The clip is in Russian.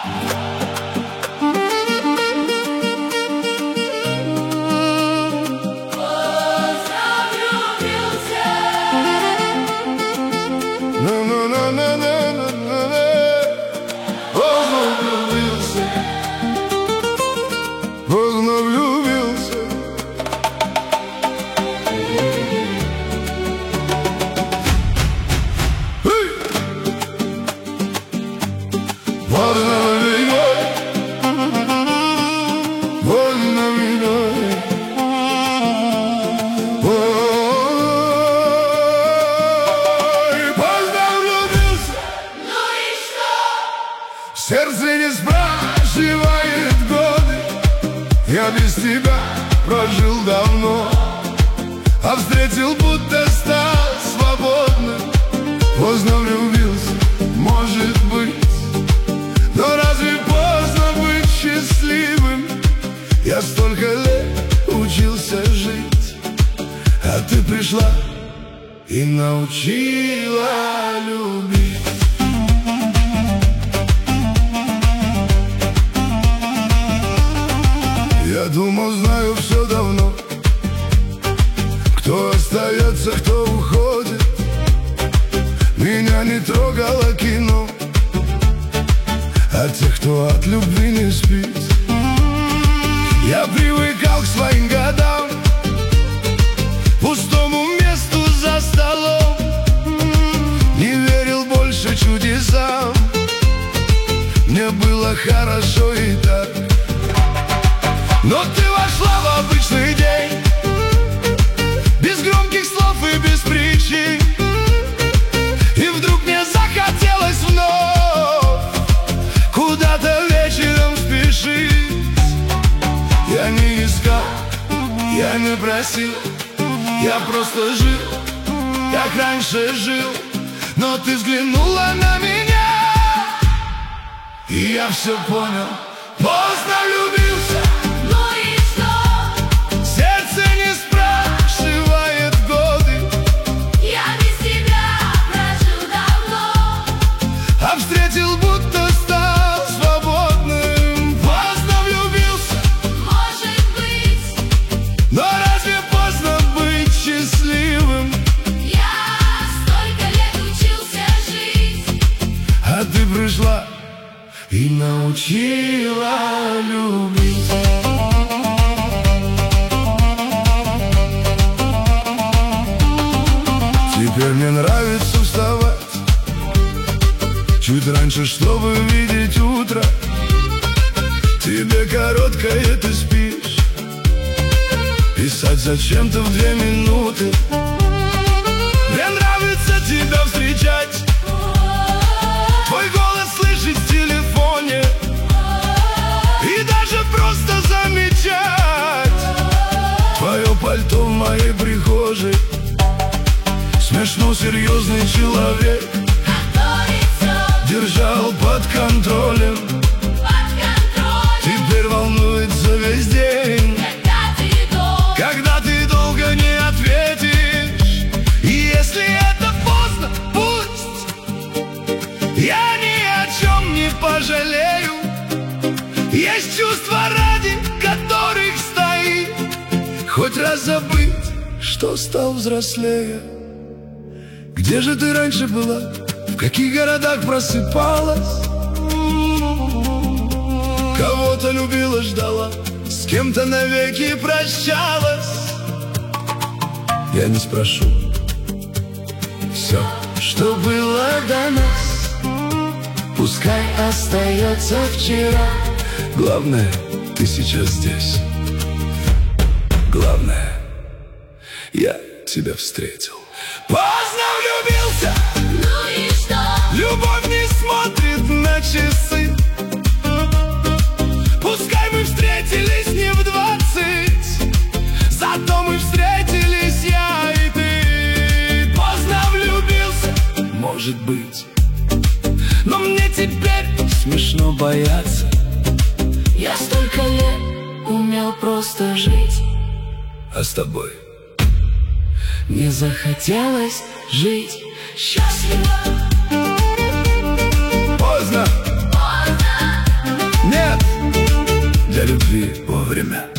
Поздно влюбился. Поздно виной, поздно виной. Ой, поздно влюбился. Ну и что? Сердце не спрашивает годы. Я без тебя прожил давно, а встретил, будто стал свободным. Поздно влюбился, может быть, но разве поздно быть счастливым? Я столько лет учился жить, а ты пришла и научила любить. Я думал, знаю все давно, кто остается, кто уходит. Меня не трогало кино, а тех, кто от любви не спит. Я привыкал к своим годам, пустому месту за столом. Не верил больше чудесам, мне было хорошо и так. Но ты вошла в обычный день, без громких слов и без причин. И вдруг мне захотелось вновь куда-то вечером спешить. Я не искал, я не просил, я просто жил, как раньше жил. Но ты взглянула на меня, и я все понял. Поздно влюбился. А встретил, будто стал свободным. Поздно влюбился, Может быть, но разве поздно быть счастливым? я столько лет учился жить, А ты пришла и научила любить. Теперь мне нравится вставать чуть раньше, чтобы видеть утро. Тебе короткое, ты спишь. Писать зачем-то в 2 минуты. Мне нравится тебя встречать, твой голос слышать в телефоне, и даже просто замечать твое пальто в моей прихожей. Смешно серьезный человек держал под контролем. Теперь волнуется весь день, когда ты долго не ответишь. И если это поздно, пусть, я ни о чем не пожалею. Есть чувства, ради которых стоит хоть раз забыть, что стал взрослее. Где же ты раньше была? В каких городах просыпалась? Кого-то любила, ждала, с кем-то навеки прощалась. Я не спрошу. Все, что было до нас, пускай остается вчера. Главное, ты сейчас здесь. Главное, я тебя встретил. Поздно влюбился. ну и что? Любовь не смотрит на часы. Пускай мы встретились не в 20, зато мы встретились, я и ты. Поздно влюбился, может быть, но мне теперь смешно бояться. Я столько лет умел просто жить, А с тобой не захотелось жить счастливо. поздно, Поздно любви вовремя.